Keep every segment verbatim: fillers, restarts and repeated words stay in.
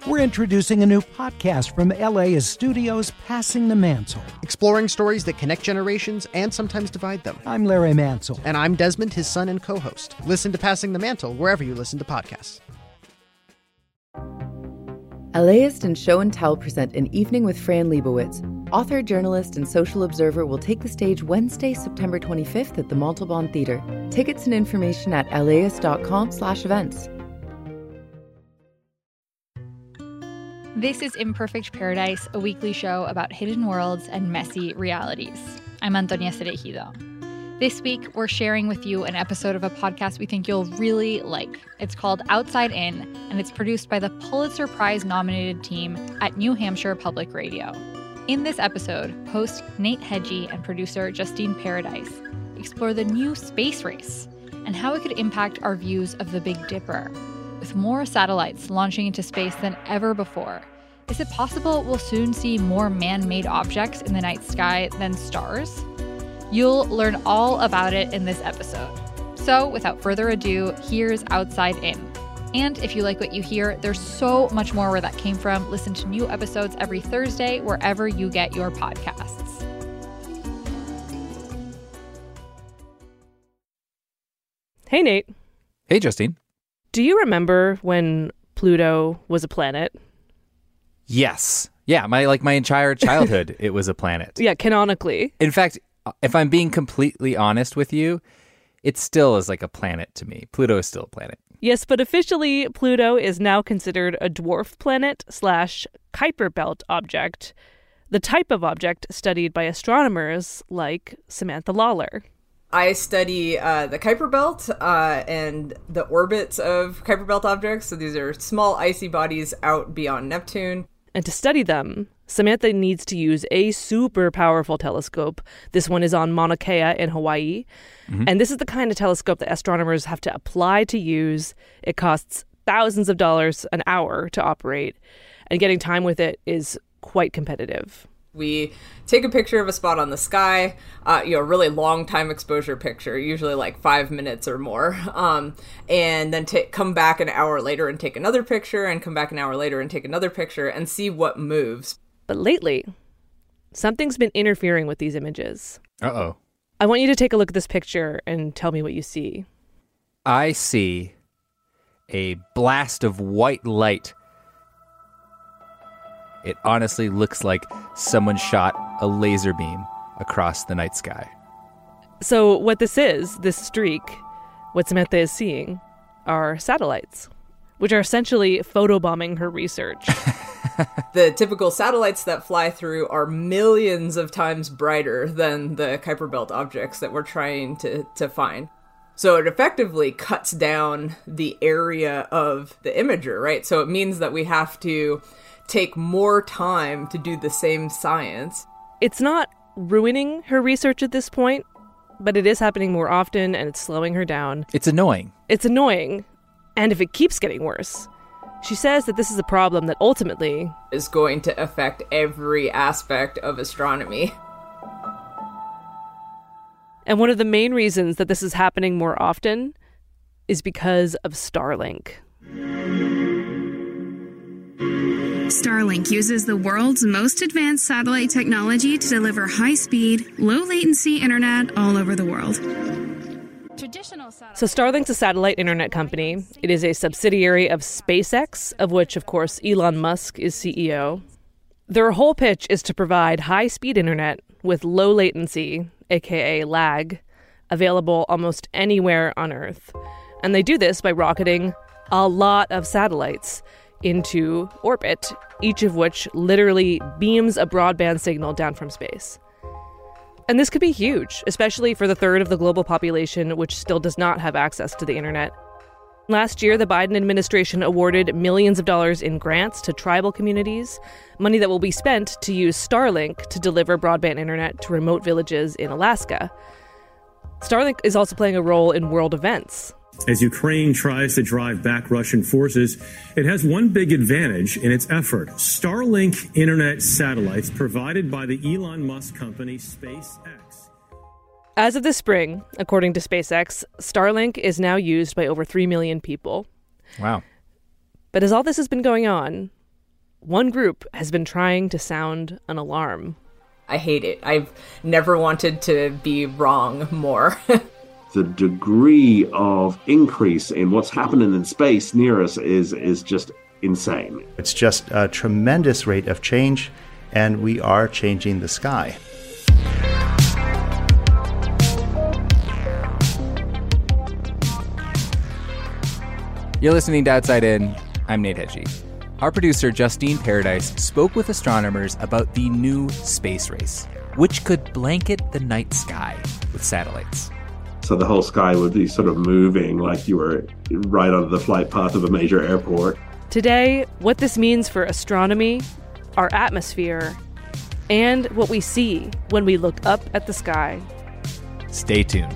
We're introducing a new podcast from L A's studios, Passing the Mantle. Exploring stories that connect generations and sometimes divide them. I'm Larry Mansell. And I'm Desmond, his son and co-host. Listen to Passing the Mantle wherever you listen to podcasts. LAist and Show and Tell present An Evening with Fran Lebowitz. Author, journalist, and social observer will take the stage Wednesday, September twenty-fifth at the Montalban Theater. Tickets and information at laist.com slash events. This is Imperfect Paradise, a weekly show about hidden worlds and messy realities. I'm Antonia Cereijido. This week, we're sharing with you an episode of a podcast we think you'll really like. It's called Outside In, and it's produced by the Pulitzer Prize-nominated team at New Hampshire Public Radio. In this episode, host Nate Hedgie and producer Justine Paradise explore the new space race and how it could impact our views of the Big Dipper. With more satellites launching into space than ever before, is it possible we'll soon see more man-made objects in the night sky than stars? You'll learn all about it in this episode. So, without further ado, here's Outside In. And if you like what you hear, there's so much more where that came from. Listen to new episodes every Thursday, wherever you get your podcasts. Hey, Nate. Hey, Justine. Do you remember when Pluto was a planet? Yes. Yeah, my like my entire childhood, it was a planet. Yeah, canonically. In fact, if I'm being completely honest with you, it still is like a planet to me. Pluto is still a planet. Yes, but officially, Pluto is now considered a dwarf planet slash Kuiper Belt object, the type of object studied by astronomers like Samantha Lawler. I study uh, the Kuiper Belt uh, and the orbits of Kuiper Belt objects. So these are small icy bodies out beyond Neptune. And to study them, Samantha needs to use a super powerful telescope. This one is on Mauna Kea in Hawaii. Mm-hmm. And this is the kind of telescope that astronomers have to apply to use. It costs thousands of dollars an hour to operate. And getting time with it is quite competitive. We take a picture of a spot on the sky, uh, you know, a really long time exposure picture, usually like five minutes or more, um, and then t- come back an hour later and take another picture, and come back an hour later and take another picture and see what moves. But lately, something's been interfering with these images. Uh-oh. I want you to take a look at this picture and tell me what you see. I see a blast of white light. It honestly looks like someone shot a laser beam across the night sky. So what this is, this streak, what Samantha is seeing, are satellites, which are essentially photobombing her research. The typical satellites that fly through are millions of times brighter than the Kuiper Belt objects that we're trying to, to find. So it effectively cuts down the area of the imager, right? So it means that we have to take more time to do the same science. It's not ruining her research at this point, but it is happening more often and it's slowing her down. It's annoying. It's annoying. And if it keeps getting worse, she says that this is a problem that ultimately is going to affect every aspect of astronomy. And one of the main reasons that this is happening more often is because of Starlink. Starlink uses the world's most advanced satellite technology to deliver high-speed, low-latency internet all over the world. So Starlink's a satellite internet company. It is a subsidiary of SpaceX, of which, of course, Elon Musk is C E O. Their whole pitch is to provide high-speed internet with low latency, aka lag, available almost anywhere on Earth. And they do this by rocketing a lot of satellites into orbit, each of which literally beams a broadband signal down from space. And this could be huge, especially for the third of the global population which still does not have access to the internet. Last year, the Biden administration awarded millions of dollars in grants to tribal communities, money that will be spent to use Starlink to deliver broadband internet to remote villages in Alaska. Starlink is also playing a role in world events. As Ukraine tries to drive back Russian forces, it has one big advantage in its effort: Starlink internet satellites provided by the Elon Musk company SpaceX. As of this spring, according to SpaceX, Starlink is now used by over three million people. Wow. But as all this has been going on, one group has been trying to sound an alarm. I hate it. I've never wanted to be wrong more. The degree of increase in what's happening in space near us is is just insane. It's just a tremendous rate of change, and we are changing the sky. You're listening to Outside In. I'm Nate Hedgie. Our producer, Justine Paradise, spoke with astronomers about the new space race, which could blanket the night sky with satellites. So the whole sky would be sort of moving like you were right on the flight path of a major airport. Today, what this means for astronomy, our atmosphere, and what we see when we look up at the sky. Stay tuned.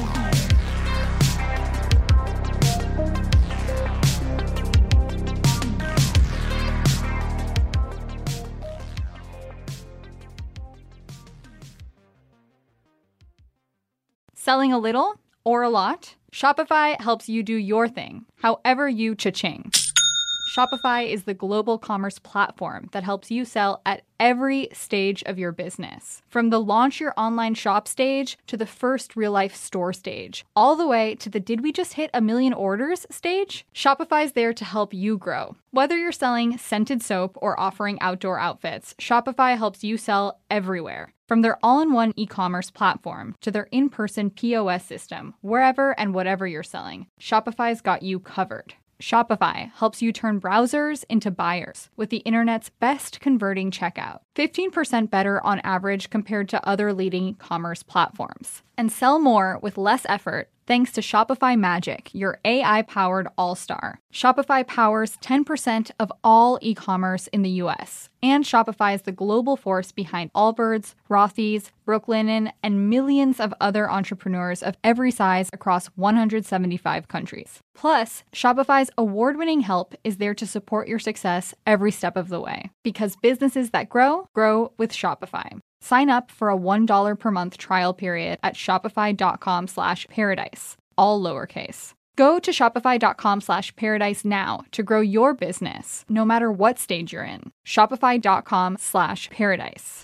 Selling a little or a lot? Shopify helps you do your thing, however you cha-ching. Shopify is the global commerce platform that helps you sell at every stage of your business. From the launch your online shop stage to the first real-life store stage, all the way to the did we just hit a million orders stage? Shopify's there to help you grow. Whether you're selling scented soap or offering outdoor outfits, Shopify helps you sell everywhere. From their all-in-one e-commerce platform to their in-person P O S system, wherever and whatever you're selling, Shopify's got you covered. Shopify helps you turn browsers into buyers with the internet's best converting checkout. fifteen percent better on average compared to other leading commerce platforms. And sell more with less effort thanks to Shopify Magic, your A I-powered all-star. Shopify powers ten percent of all e-commerce in the U S. And Shopify is the global force behind Allbirds, Rothy's, Brooklinen, and millions of other entrepreneurs of every size across one hundred seventy-five countries. Plus, Shopify's award-winning help is there to support your success every step of the way. Because businesses that grow, grow with Shopify. Sign up for a one dollar per month trial period at shopify.com slash paradise, all lowercase. Go to shopify.com slash paradise now to grow your business, no matter what stage you're in. Shopify.com slash paradise.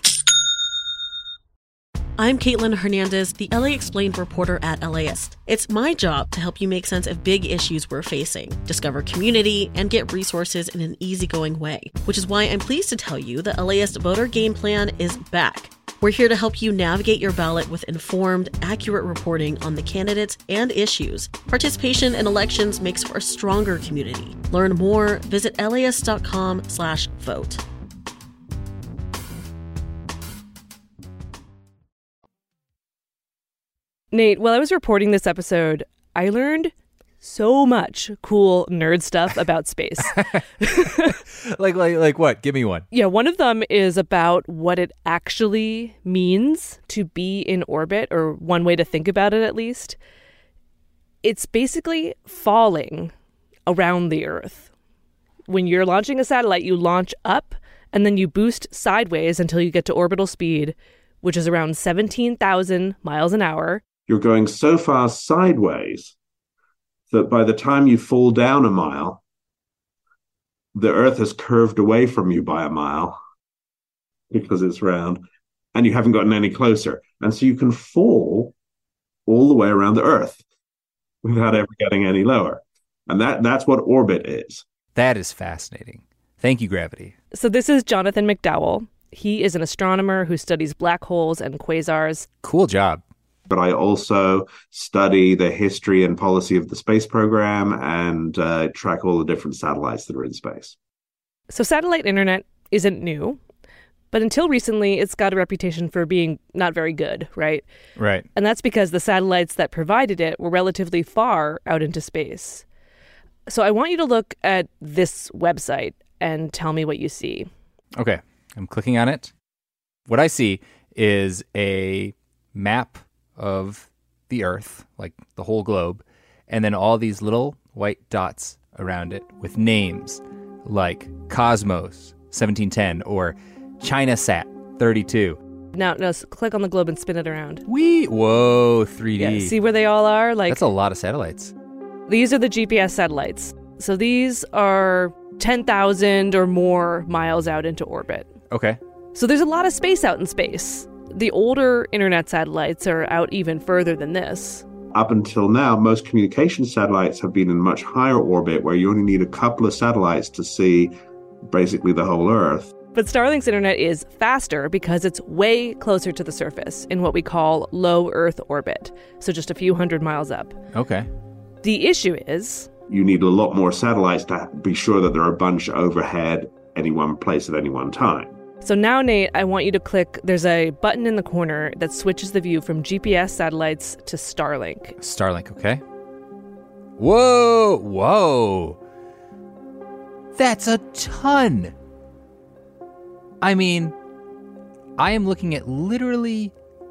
I'm Caitlin Hernandez, the L A Explained reporter at LAist. It's my job to help you make sense of big issues we're facing, discover community, and get resources in an easygoing way, which is why I'm pleased to tell you the LAist Voter Game Plan is back. We're here to help you navigate your ballot with informed, accurate reporting on the candidates and issues. Participation in elections makes for a stronger community. Learn more, visit laist.com slash vote. Nate, while I was reporting this episode, I learned so much cool nerd stuff about space. like, like, like what? Give me one. Yeah, one of them is about what it actually means to be in orbit, or one way to think about it at least. It's basically falling around the Earth. When you're launching a satellite, you launch up and then you boost sideways until you get to orbital speed, which is around seventeen thousand miles an hour. You're going so far sideways that by the time you fall down a mile, the Earth has curved away from you by a mile because it's round, and you haven't gotten any closer. And so you can fall all the way around the Earth without ever getting any lower. And that that's what orbit is. That is fascinating. Thank you, Gravity. So this is Jonathan McDowell. He is an astronomer who studies black holes and quasars. Cool job. But I also study the history and policy of the space program and uh, track all the different satellites that are in space. So satellite internet isn't new, but until recently, it's got a reputation for being not very good, right? Right. And that's because the satellites that provided it were relatively far out into space. So I want you to look at this website and tell me what you see. Okay. I'm clicking on it. What I see is a map of the Earth, like the whole globe, and then all these little white dots around it with names like Cosmos seventeen ten or ChinaSat thirty-two. Now, now click on the globe and spin it around. Wee! Whoa, three D. Yeah, see where they all are? Like That's a lot of satellites. These are the G P S satellites. So these are ten thousand or more miles out into orbit. Okay. So there's a lot of space out in space. The older internet satellites are out even further than this. Up until now, most communication satellites have been in much higher orbit where you only need a couple of satellites to see basically the whole Earth. But Starlink's internet is faster because it's way closer to the surface in what we call low Earth orbit, so just a few hundred miles up. Okay. The issue is... you need a lot more satellites to be sure that there are a bunch overhead any one place at any one time. So now, Nate, I want you to click, there's a button in the corner that switches the view from G P S satellites to Starlink. Starlink, okay. Whoa, whoa. That's a ton. I mean, I am looking at literally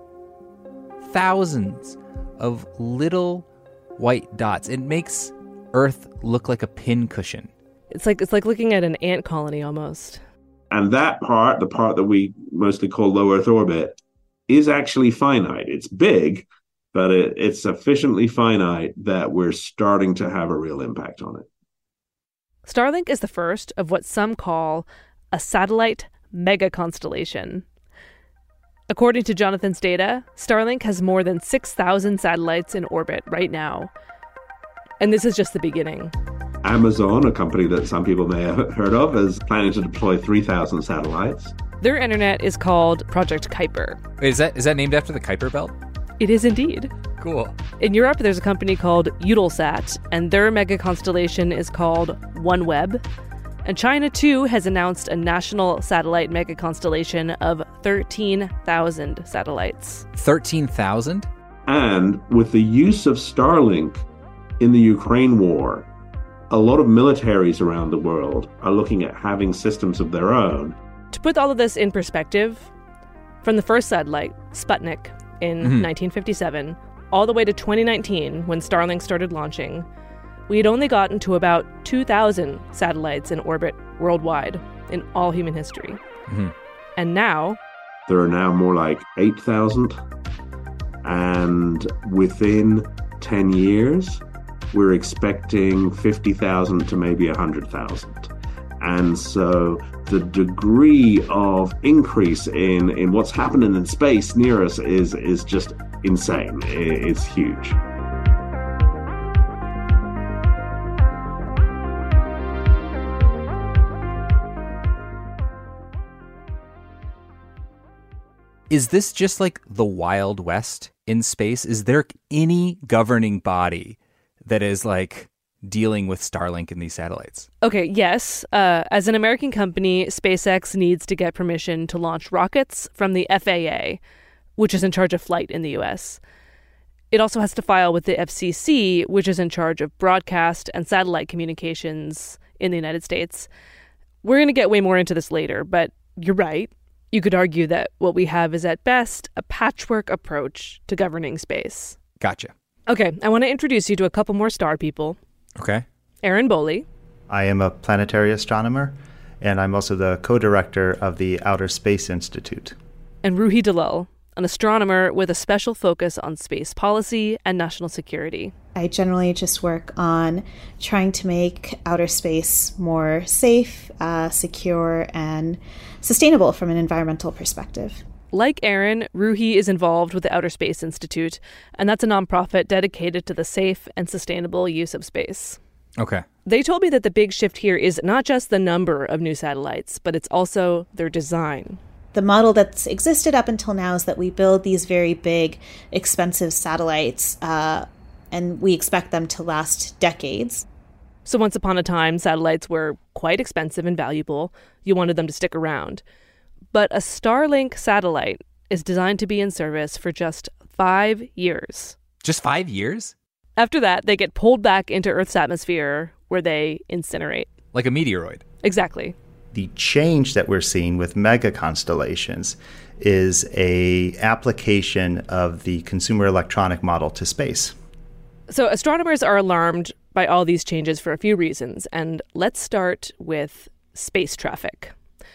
thousands of little white dots. It makes Earth look like a pincushion. It's like it's like looking at an ant colony almost. And that part, the part that we mostly call low Earth orbit, is actually finite. It's big, but it, it's sufficiently finite that we're starting to have a real impact on it. Starlink is the first of what some call a satellite mega constellation. According to Jonathan's data, Starlink has more than six thousand satellites in orbit right now. And this is just the beginning. Amazon, a company that some people may have heard of, is planning to deploy three thousand satellites. Their internet is called Project Kuiper. Wait, is that is that named after the Kuiper Belt? It is indeed. Cool. In Europe, there's a company called Eutelsat, and their mega constellation is called OneWeb. And China, too, has announced a national satellite mega constellation of thirteen thousand satellites. thirteen thousand? And with the use of Starlink in the Ukraine war, a lot of militaries around the world are looking at having systems of their own. To put all of this in perspective, from the first satellite, Sputnik, in mm-hmm. nineteen fifty-seven, all the way to twenty nineteen, when Starlink started launching, we had only gotten to about two thousand satellites in orbit worldwide in all human history. Mm-hmm. And now... there are now more like eight thousand. And within ten years, we're expecting fifty thousand to maybe one hundred thousand. And so the degree of increase in, in what's happening in space near us is, is just insane. It's huge. Is this just like the Wild West in space? Is there any governing body that is like dealing with Starlink and these satellites? Okay, yes. Uh, as an American company, SpaceX needs to get permission to launch rockets from the F A A, which is in charge of flight in the U S. It also has to file with the F C C, which is in charge of broadcast and satellite communications in the United States. We're going to get way more into this later, but you're right. You could argue that what we have is at best a patchwork approach to governing space. Gotcha. Okay, I want to introduce you to a couple more star people. Okay. Aaron Boley. I am a planetary astronomer, and I'm also the co-director of the Outer Space Institute. And Ruhi Dalal, an astronomer with a special focus on space policy and national security. I generally just work on trying to make outer space more safe, uh, secure, and sustainable from an environmental perspective. Like Aaron, Ruhi is involved with the Outer Space Institute, and that's a nonprofit dedicated to the safe and sustainable use of space. Okay. They told me that the big shift here is not just the number of new satellites, but it's also their design. The model that's existed up until now is that we build these very big, expensive satellites, uh, and we expect them to last decades. So once upon a time, satellites were quite expensive and valuable. You wanted them to stick around. But a Starlink satellite is designed to be in service for just five years. Just five years? After that, they get pulled back into Earth's atmosphere where they incinerate. Like a meteoroid. Exactly. The change that we're seeing with mega constellations is a application of the consumer electronic model to space. So astronomers are alarmed by all these changes for a few reasons, and let's start with space traffic.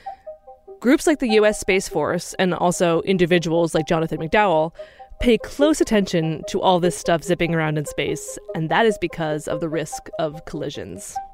Groups like the U S Space Force, and also individuals like Jonathan McDowell, pay close attention to all this stuff zipping around in space, and that is because of the risk of collisions.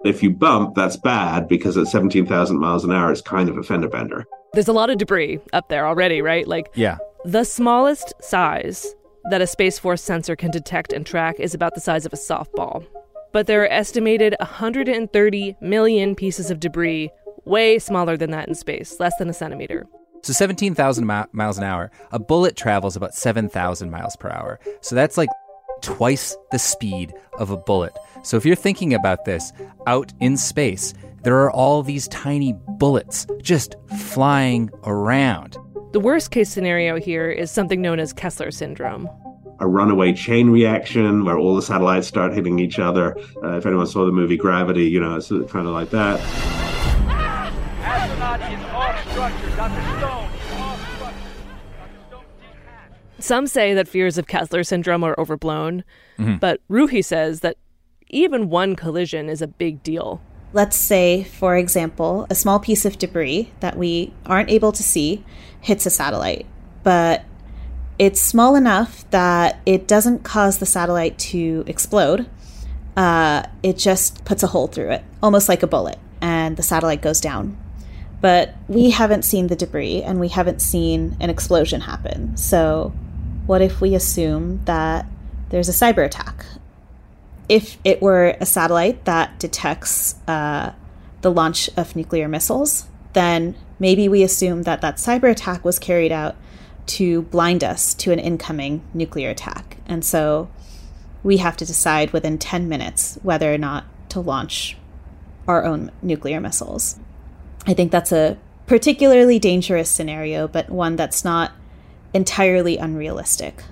If you bump, that's bad because at seventeen thousand miles an hour, it's kind of a fender bender. There's a lot of debris up there already, right? Like, yeah. The smallest size that a Space Force sensor can detect and track is about the size of a softball. But there are estimated one hundred thirty million pieces of debris, way smaller than that in space, less than a centimeter. So seventeen thousand mi- miles an hour, a bullet travels about seven thousand miles per hour. So that's like twice the speed of a bullet. So if you're thinking about this, out in space, there are all these tiny bullets just flying around. The worst case scenario here is something known as Kessler syndrome. A runaway chain reaction where all the satellites start hitting each other. Uh, if anyone saw the movie Gravity, you know, it's kind of like that. Ah! Astronaut is off structure. Doctor Stone is off structure. Doctor Stone detached. Some say that fears of Kessler syndrome are overblown, mm-hmm. but Ruhi says that even one collision is a big deal. Let's say, for example, a small piece of debris that we aren't able to see hits a satellite, but it's small enough that it doesn't cause the satellite to explode. Uh, it just puts a hole through it, almost like a bullet, and the satellite goes down. But we haven't seen the debris, and we haven't seen an explosion happen. So what if we assume that there's a cyber attack? If it were a satellite that detects uh, the launch of nuclear missiles, then maybe we assume that that cyber attack was carried out to blind us to an incoming nuclear attack. And so we have to decide within ten minutes whether or not to launch our own nuclear missiles. I think that's a particularly dangerous scenario, but one that's not entirely unrealistic.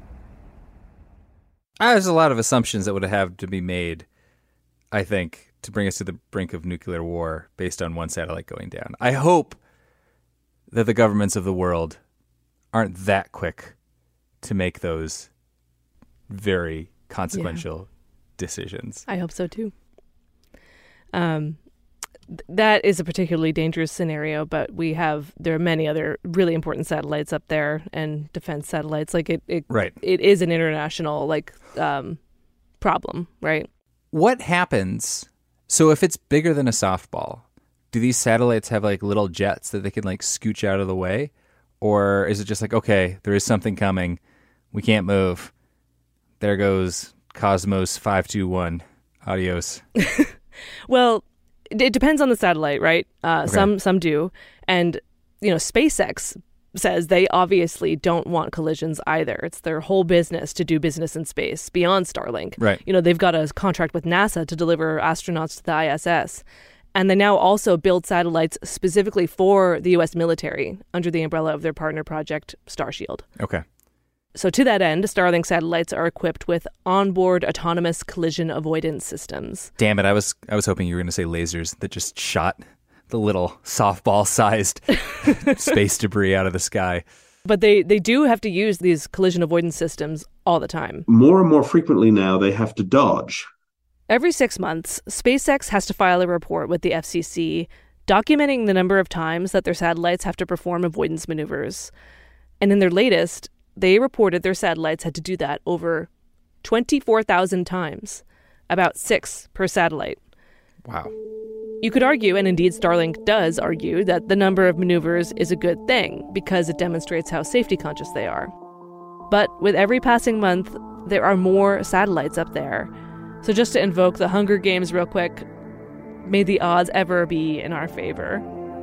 There's a lot of assumptions that would have to be made, I think, to bring us to the brink of nuclear war based on one satellite going down. I hope that the governments of the world aren't that quick to make those very consequential yeah. decisions. I hope so, too. Um, th- that is a particularly dangerous scenario, but we have, there are many other really important satellites up there and defense satellites. Like it, it, right. it is an international, like, um, problem, right? What happens? So if it's bigger than a softball, do these satellites have like little jets that they can like scooch out of the way? Or is it just like, okay, there is something coming. We can't move. There goes Cosmos five two one. Adios. Well, it depends on the satellite, right? Uh, okay. Some some do. And, you know, SpaceX says they obviously don't want collisions either. It's their whole business to do business in space beyond Starlink. Right. You know, they've got a contract with NASA to deliver astronauts to the I S S. And they now also build satellites specifically for the U S military under the umbrella of their partner project, Starshield. Okay. So to that end, Starlink satellites are equipped with onboard autonomous collision avoidance systems. Damn it, I was I was hoping you were going to say lasers that just shot the little softball-sized space debris out of the sky. But they, they do have to use these collision avoidance systems all the time. More and more frequently now, they have to dodge. Every six months, SpaceX has to file a report with the F C C documenting the number of times that their satellites have to perform avoidance maneuvers. And in their latest, they reported their satellites had to do that over twenty-four thousand times, about six per satellite. Wow. You could argue, and indeed Starlink does argue, that the number of maneuvers is a good thing because it demonstrates how safety conscious they are. But with every passing month, there are more satellites up there. So just to invoke the Hunger Games real quick, may the odds ever be in our favor.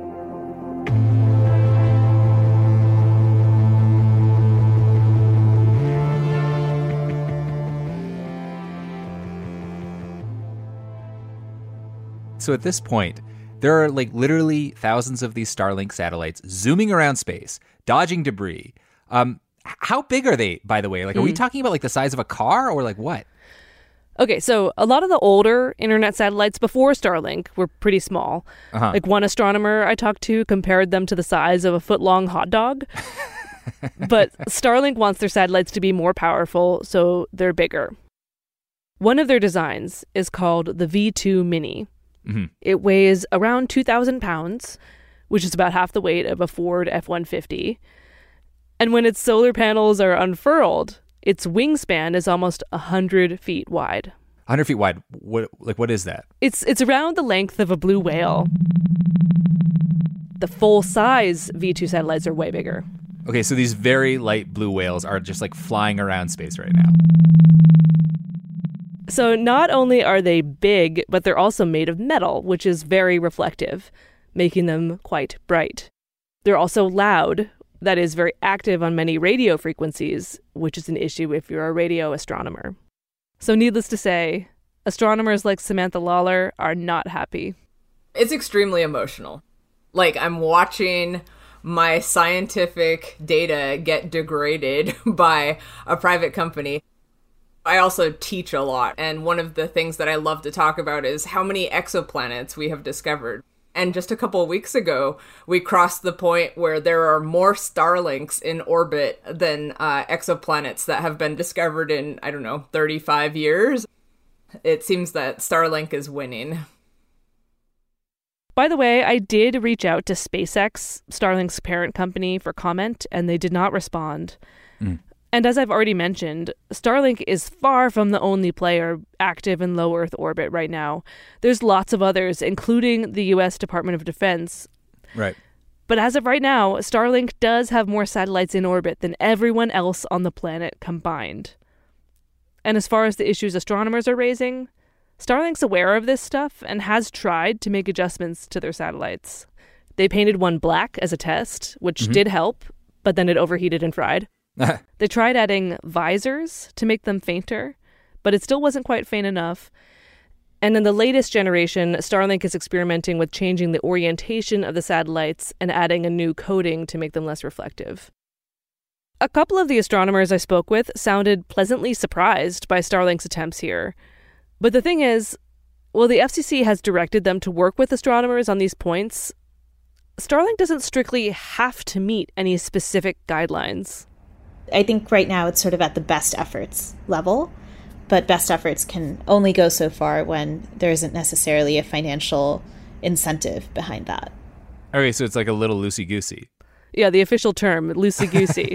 So at this point, there are like literally thousands of these Starlink satellites zooming around space, dodging debris. Um, how big are they, by the way? Like, are mm. we talking about like the size of a car or like what? Okay, so a lot of the older internet satellites before Starlink were pretty small. Uh-huh. Like one astronomer I talked to compared them to the size of a foot-long hot dog. But Starlink wants their satellites to be more powerful, so they're bigger. One of their designs is called the V two Mini. Mm-hmm. It weighs around two thousand pounds, which is about half the weight of a Ford F one fifty. And when its solar panels are unfurled, its wingspan is almost one hundred feet wide. hundred feet wide. What, like, what is that? It's it's around the length of a blue whale. The full-size V two satellites are way bigger. Okay, so these very light blue whales are just like flying around space right now. So not only are they big, but they're also made of metal, which is very reflective, making them quite bright. They're also loud, that is very active on many radio frequencies, which is an issue if you're a radio astronomer. So needless to say, astronomers like Samantha Lawler are not happy. It's extremely emotional. Like, I'm watching my scientific data get degraded by a private company. I also teach a lot, and one of the things that I love to talk about is how many exoplanets we have discovered. And just a couple of weeks ago, we crossed the point where there are more Starlinks in orbit than uh, exoplanets that have been discovered in, I don't know, thirty-five years. It seems that Starlink is winning. By the way, I did reach out to SpaceX, Starlink's parent company, for comment, and they did not respond. Mm. And as I've already mentioned, Starlink is far from the only player active in low Earth orbit right now. There's lots of others, including the U S Department of Defense. Right. But as of right now, Starlink does have more satellites in orbit than everyone else on the planet combined. And as far as the issues astronomers are raising, Starlink's aware of this stuff and has tried to make adjustments to their satellites. They painted one black as a test, which mm-hmm. did help, but then it overheated and fried. They tried adding visors to make them fainter, but it still wasn't quite faint enough. And in the latest generation, Starlink is experimenting with changing the orientation of the satellites and adding a new coating to make them less reflective. A couple of the astronomers I spoke with sounded pleasantly surprised by Starlink's attempts here. But the thing is, while the F C C has directed them to work with astronomers on these points, Starlink doesn't strictly have to meet any specific guidelines. I think right now it's sort of at the best efforts level, but best efforts can only go so far when there isn't necessarily a financial incentive behind that. Okay, so it's like a little loosey-goosey. Yeah, the official term, loosey-goosey.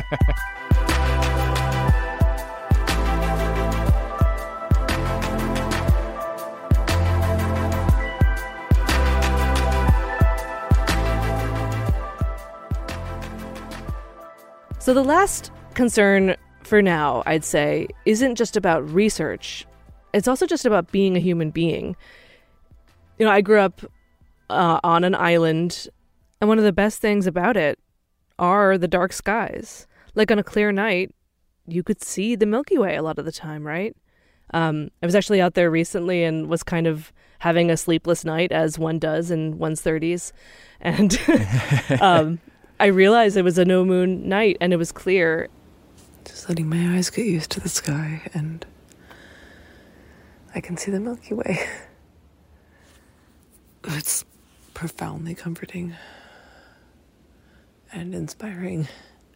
So the last concern for now, I'd say, isn't just about research. It's also just about being a human being. You know, I grew up uh, on an island, and one of the best things about it are the dark skies. Like on a clear night, you could see the Milky Way a lot of the time, right? Um, I was actually out there recently and was kind of having a sleepless night, as one does in one's thirties. And um I realized it was a no-moon night, and it was clear. Just letting my eyes get used to the sky, and I can see the Milky Way. It's profoundly comforting and inspiring.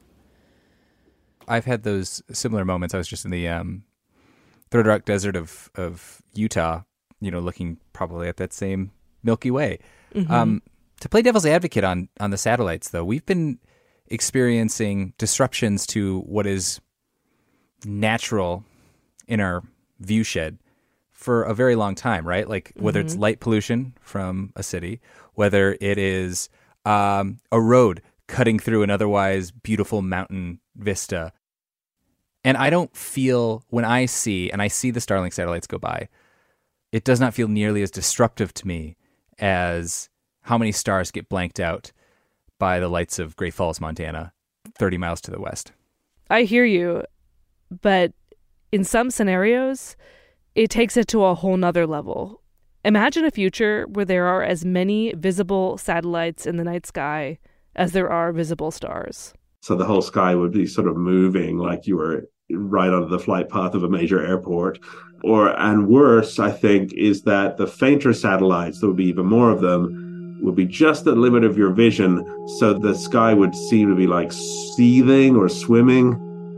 I've had those similar moments. I was just in the um, Third Rock Desert of, of Utah, you know, looking probably at that same Milky Way. Mm-hmm. Um To play devil's advocate on, on the satellites, though, we've been experiencing disruptions to what is natural in our view shed for a very long time, right? Like whether mm-hmm. it's light pollution from a city, whether it is um, a road cutting through an otherwise beautiful mountain vista. And I don't feel, when I see, and I see the Starlink satellites go by, it does not feel nearly as disruptive to me as how many stars get blanked out by the lights of Great Falls, Montana, thirty miles to the west. I hear you, but in some scenarios, it takes it to a whole nother level. Imagine a future where there are as many visible satellites in the night sky as there are visible stars. So the whole sky would be sort of moving like you were right onto the flight path of a major airport. Or, and worse, I think, is that the fainter satellites, there would be even more of them, would be just the limit of your vision, so the sky would seem to be like seething or swimming.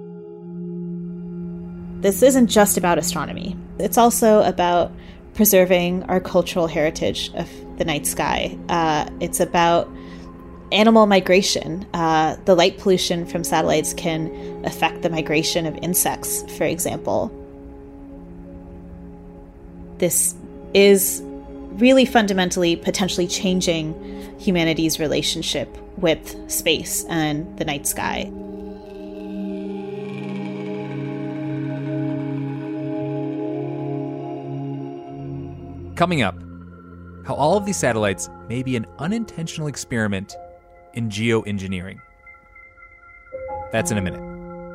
This isn't just about astronomy. It's also about preserving our cultural heritage of the night sky. Uh, it's about animal migration. Uh, the light pollution from satellites can affect the migration of insects, for example. this is really fundamentally potentially changing humanity's relationship with space and the night sky. Coming up, how all of these satellites may be an unintentional experiment in geoengineering. That's in a minute.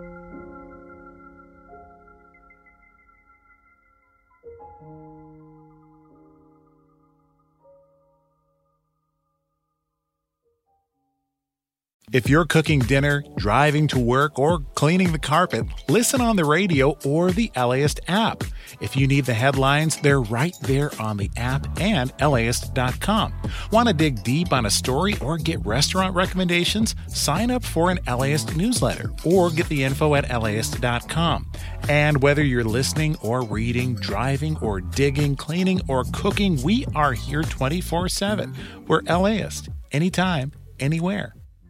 If you're cooking dinner, driving to work, or cleaning the carpet, listen on the radio or the LAist app. If you need the headlines, they're right there on the app and L A ist dot com. Want to dig deep on a story or get restaurant recommendations? Sign up for an LAist newsletter or get the info at L A ist dot com. And whether you're listening or reading, driving or digging, cleaning or cooking, we are here twenty-four seven. We're LAist, anytime, anywhere.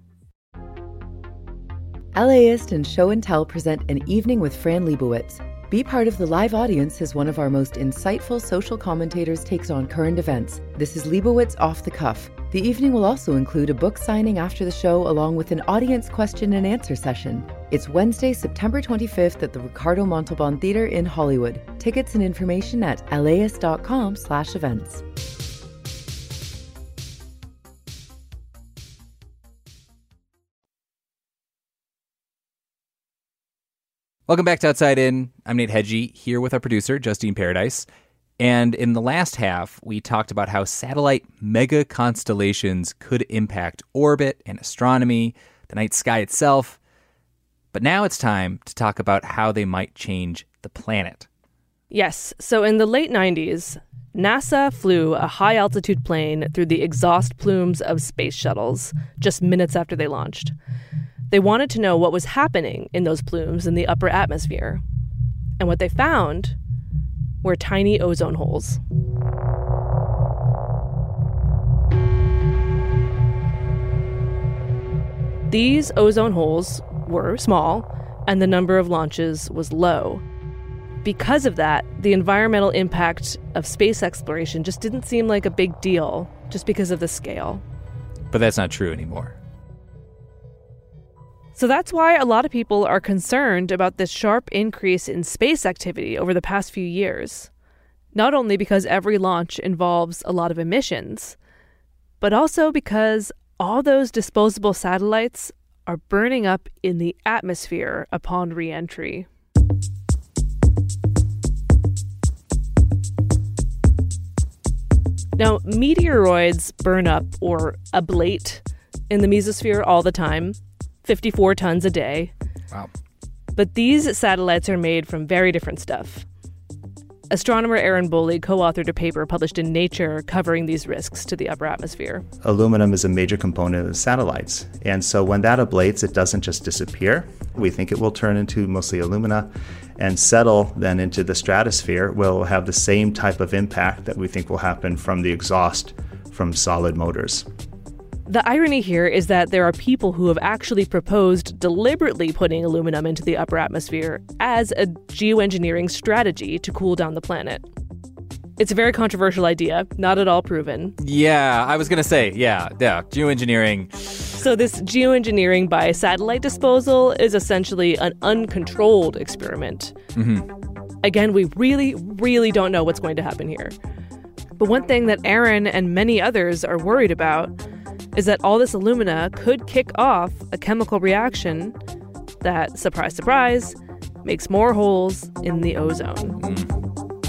LAist and Show and Tell present An Evening with Fran Lebowitz. Be part of the live audience as one of our most insightful social commentators takes on current events. This is Lebowitz Off the Cuff. The evening will also include a book signing after the show, along with an audience question and answer session. It's Wednesday, September twenty-fifth at the Ricardo Montalban Theater in Hollywood. Tickets and information at L A ist dot com slash events. Welcome back to Outside In. I'm Nate Hedgie, here with our producer, Justine Paradise. And in the last half, we talked about how satellite mega constellations could impact orbit and astronomy, the night sky itself. But now it's time to talk about how they might change the planet. Yes, so in the late nineties, NASA flew a high-altitude plane through the exhaust plumes of space shuttles just minutes after they launched. They wanted to know what was happening in those plumes in the upper atmosphere. And what they found were tiny ozone holes. These ozone holes were small, and the number of launches was low. Because of that, the environmental impact of space exploration just didn't seem like a big deal, just because of the scale. But that's not true anymore. So that's why a lot of people are concerned about this sharp increase in space activity over the past few years. Not only because every launch involves a lot of emissions, but also because all those disposable satellites are burning up in the atmosphere upon re-entry. Now, meteoroids burn up or ablate in the mesosphere all the time, fifty-four tons a day. Wow. But these satellites are made from very different stuff. Astronomer Aaron Boley co-authored a paper published in Nature covering these risks to the upper atmosphere. Aluminum is a major component of satellites. And so when that ablates, it doesn't just disappear. We think it will turn into mostly alumina and settle then into the stratosphere. Will have the same type of impact that we think will happen from the exhaust from solid motors. The irony here is that there are people who have actually proposed deliberately putting aluminum into the upper atmosphere as a geoengineering strategy to cool down the planet. It's a very controversial idea, not at all proven. Yeah, I was going to say, yeah, yeah, geoengineering. So this geoengineering by satellite disposal is essentially an uncontrolled experiment. Mm-hmm. Again, we really, really don't know what's going to happen here. But one thing that Aaron and many others are worried about is that all this alumina could kick off a chemical reaction that, surprise, surprise, makes more holes in the ozone. Mm.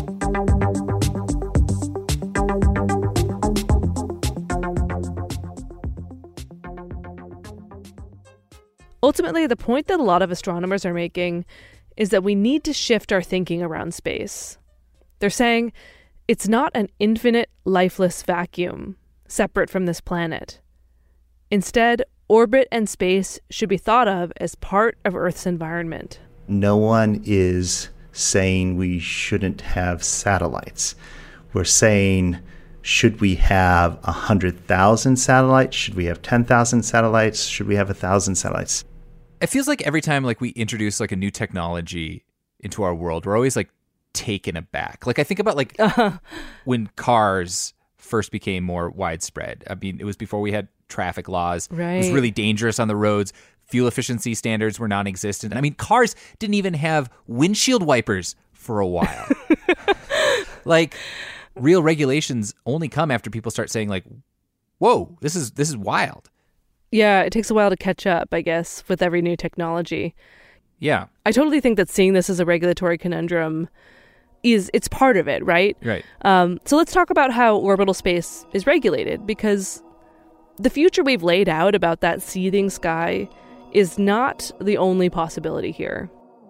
Ultimately, the point that a lot of astronomers are making is that we need to shift our thinking around space. They're saying it's not an infinite, lifeless vacuum separate from this planet. Instead, orbit and space should be thought of as part of Earth's environment. No one is saying we shouldn't have satellites. We're saying, should we have one hundred thousand satellites? Should we have ten thousand satellites? Should we have one thousand satellites? It feels like every time like we introduce like a new technology into our world, we're always like taken aback. Like I think about like uh-huh. when cars first became more widespread. I mean, it was before we had traffic laws. Right. It was really dangerous on the roads. Fuel efficiency standards were non-existent. I mean, cars didn't even have windshield wipers for a while. Like, real regulations only come after people start saying, like, whoa, this is this is wild. Yeah, it takes a while to catch up, I guess, with every new technology. Yeah. I totally think that seeing this as a regulatory conundrum is, it's part of it, right? Right. Um, so let's talk about how orbital space is regulated, because the future we've laid out about that seething sky is not the only possibility here.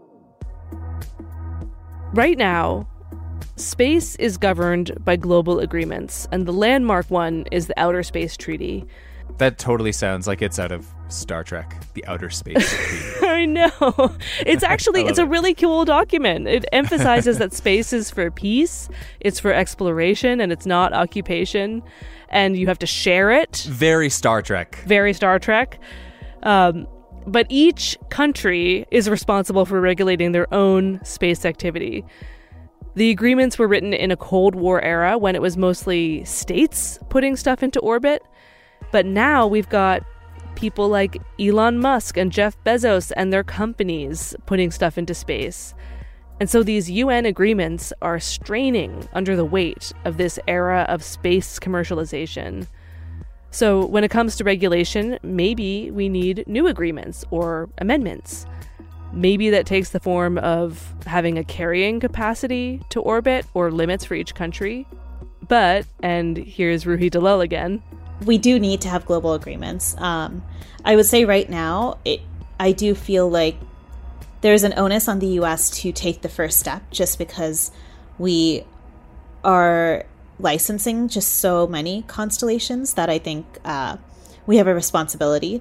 Right now, space is governed by global agreements, and the landmark one is the Outer Space Treaty. That totally sounds like it's out of Star Trek, the Outer Space Treaty. I know. It's actually, it's it. a really cool document. It emphasizes that space is for peace, it's for exploration, and it's not occupation, and you have to share it. Very Star Trek. Very Star Trek. Um, but each country is responsible for regulating their own space activity. The agreements were written in a Cold War era when it was mostly states putting stuff into orbit. But now we've got people like Elon Musk and Jeff Bezos and their companies putting stuff into space. And so these U N agreements are straining under the weight of this era of space commercialization. So when it comes to regulation, maybe we need new agreements or amendments. Maybe that takes the form of having a carrying capacity to orbit or limits for each country. But, and here's Ruhi Dalal again, we do need to have global agreements. Um, I would say right now, it, I do feel like there's an onus on the U S to take the first step just because we are licensing just so many constellations that I think uh, we have a responsibility.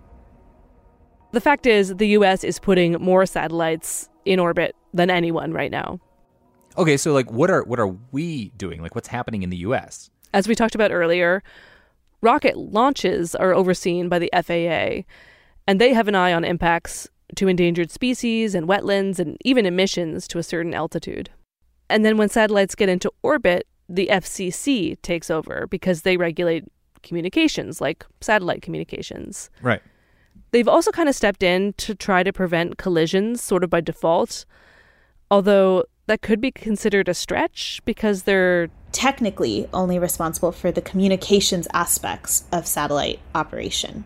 The fact is, the U S is putting more satellites in orbit than anyone right now. Okay, so like what are what are we doing? Like what's happening in the U S? As we talked about earlier, rocket launches are overseen by the F A A, and they have an eye on impacts to endangered species and wetlands and even emissions to a certain altitude. And then when satellites get into orbit, the F C C takes over because they regulate communications, like satellite communications. Right. They've also kind of stepped in to try to prevent collisions sort of by default, although that could be considered a stretch because they're technically only responsible for the communications aspects of satellite operation.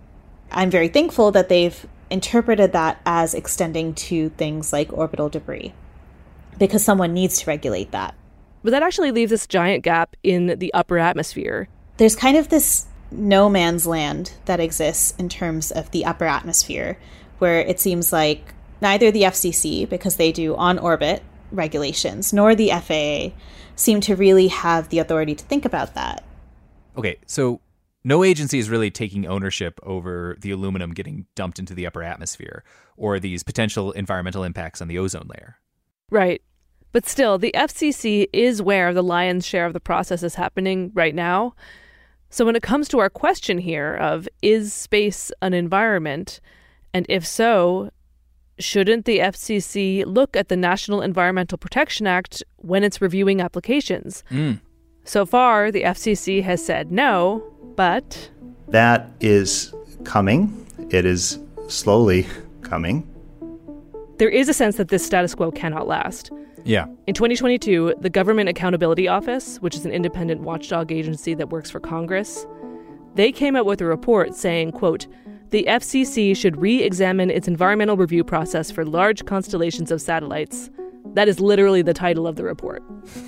I'm very thankful that they've interpreted that as extending to things like orbital debris, because someone needs to regulate that. But that actually leaves this giant gap in the upper atmosphere. There's kind of this no man's land that exists in terms of the upper atmosphere, where it seems like neither the F C C, because they do on-orbit regulations, nor the F A A seem to really have the authority to think about that. Okay, so no agency is really taking ownership over the aluminum getting dumped into the upper atmosphere or these potential environmental impacts on the ozone layer. Right. But still, the F C C is where the lion's share of the process is happening right now. So when it comes to our question here of, is space an environment? And if so, shouldn't the F C C look at the National Environmental Protection Act when it's reviewing applications? Mm. So far, the F C C has said no, but that is coming. It is slowly coming. There is a sense that this status quo cannot last. Yeah. In twenty twenty-two, the Government Accountability Office, which is an independent watchdog agency that works for Congress, they came out with a report saying, quote, the F C C should re-examine its environmental review process for large constellations of satellites. That is literally the title of the report.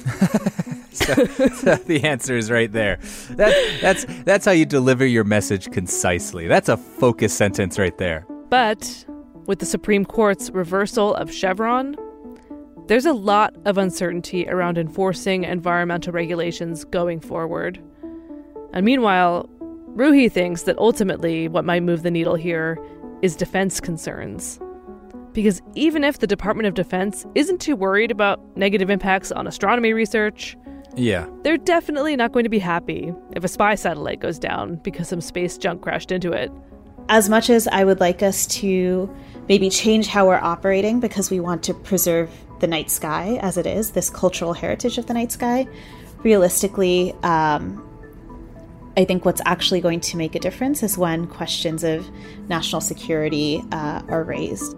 so, so the answer is right there. That, that's, that's how you deliver your message concisely. That's a focus sentence right there. But with the Supreme Court's reversal of Chevron, there's a lot of uncertainty around enforcing environmental regulations going forward. And meanwhile, Ruhi thinks that ultimately what might move the needle here is defense concerns. Because even if the Department of Defense isn't too worried about negative impacts on astronomy research, yeah, they're definitely not going to be happy if a spy satellite goes down because some space junk crashed into it. As much as I would like us to maybe change how we're operating because we want to preserve the night sky as it is, this cultural heritage of the night sky, realistically, um, I think what's actually going to make a difference is when questions of national security uh, are raised.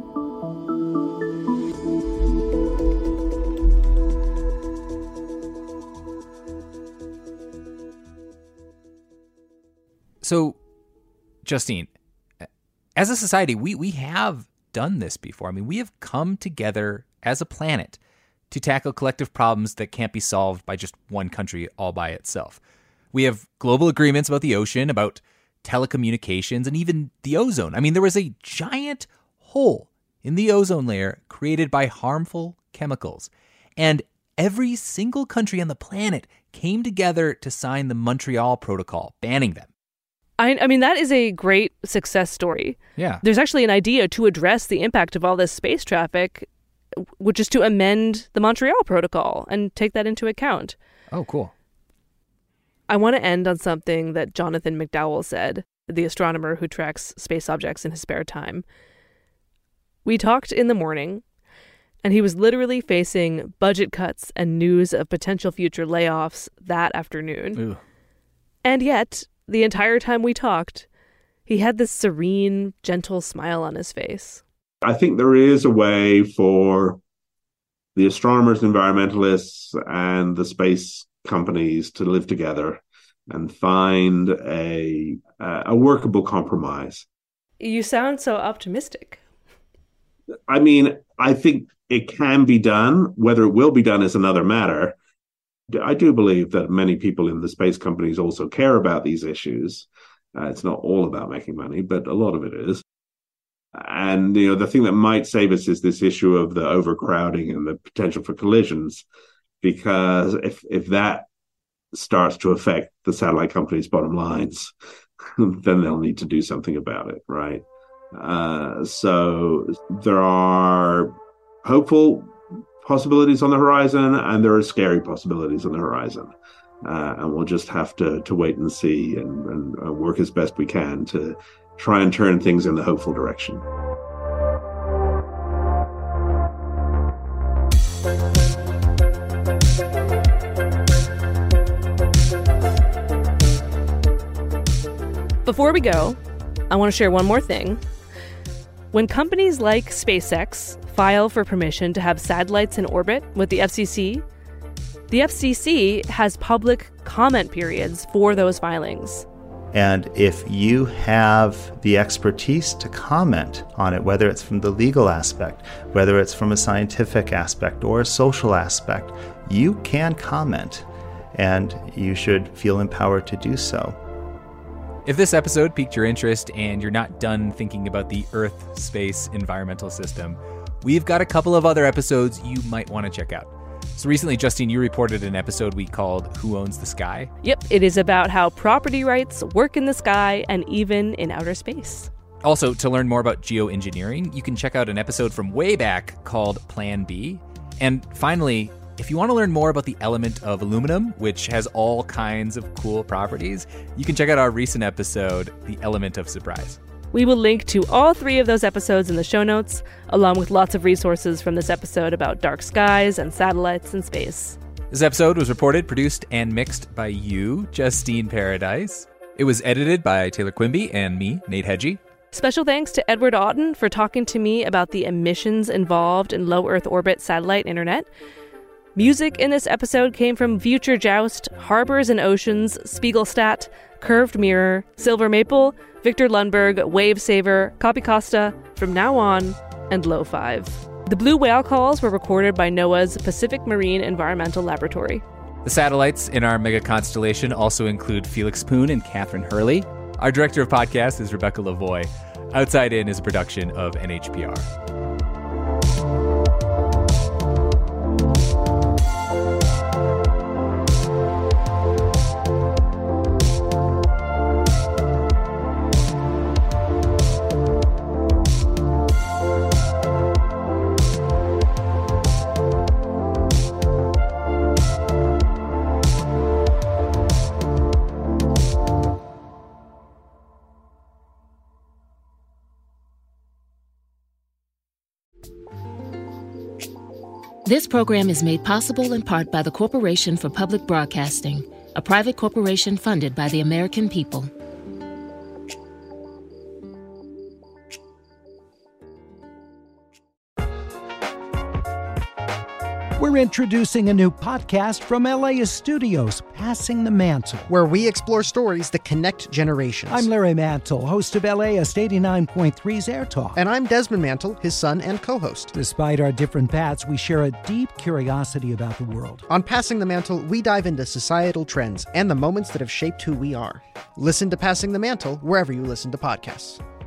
So, Justine, as a society, we, we have done this before. I mean, we have come together as a planet to tackle collective problems that can't be solved by just one country all by itself. We have global agreements about the ocean, about telecommunications, and even the ozone. I mean, there was a giant hole in the ozone layer created by harmful chemicals. And every single country on the planet came together to sign the Montreal Protocol, banning them. I, I mean, that is a great success story. Yeah. There's actually an idea to address the impact of all this space traffic, which is to amend the Montreal Protocol and take that into account. Oh, cool. I want to end on something that Jonathan McDowell said, the astronomer who tracks space objects in his spare time. We talked in the morning, and he was literally facing budget cuts and news of potential future layoffs that afternoon. Ooh. And yet, the entire time we talked, he had this serene, gentle smile on his face. I think there is a way for the astronomers, environmentalists, and the space companies to live together and find a a workable compromise. You sound so optimistic. I mean, I think it can be done. Whether it will be done is another matter. I do believe that many people in the space companies also care about these issues. Uh, it's not all about making money, but a lot of it is. And, you know, the thing that might save us is this issue of the overcrowding and the potential for collisions, because if if that starts to affect the satellite companies' bottom lines, then they'll need to do something about it, right? Uh, so there are hopeful possibilities on the horizon, and there are scary possibilities on the horizon. Uh, and we'll just have to to wait and see and, and, and work as best we can to try and turn things in the hopeful direction. Before we go, I want to share one more thing. When companies like SpaceX file for permission to have satellites in orbit with the F C C, the F C C has public comment periods for those filings. And if you have the expertise to comment on it, whether it's from the legal aspect, whether it's from a scientific aspect or a social aspect, you can comment, and you should feel empowered to do so. If this episode piqued your interest and you're not done thinking about the Earth space environmental system, we've got a couple of other episodes you might want to check out. So recently, Justine, you reported an episode we called Who Owns the Sky? Yep, it is about how property rights work in the sky and even in outer space. Also, to learn more about geoengineering, you can check out an episode from way back called Plan B. And finally, if you want to learn more about the element of aluminum, which has all kinds of cool properties, you can check out our recent episode, The Element of Surprise. We will link to all three of those episodes in the show notes, along with lots of resources from this episode about dark skies and satellites and space. This episode was reported, produced, and mixed by you, Justine Paradise. It was edited by Taylor Quimby and me, Nate Hedgie. Special thanks to Edward Otten for talking to me about the emissions involved in low Earth orbit satellite internet. Music in this episode came from Future Joust, Harbors and Oceans, Spiegelstadt, Curved Mirror, Silver Maple, Victor Lundberg, Wave Saver, Copy Costa, From Now On, and Low Five. The blue whale calls were recorded by NOAA's Pacific Marine Environmental Laboratory. The satellites in our mega constellation also include Felix Poon and Catherine Hurley. Our director of podcasts is Rebecca Lavoie. Outside In is a production of N H P R. This program is made possible in part by the Corporation for Public Broadcasting, a private corporation funded by the American people. We're introducing a new podcast from L A Studios, Passing the Mantle, where we explore stories that connect generations. I'm Larry Mantle, host of L A eighty-nine point three's Air Talk. And I'm Desmond Mantle, his son and co-host. Despite our different paths, we share a deep curiosity about the world. On Passing the Mantle, we dive into societal trends and the moments that have shaped who we are. Listen to Passing the Mantle wherever you listen to podcasts.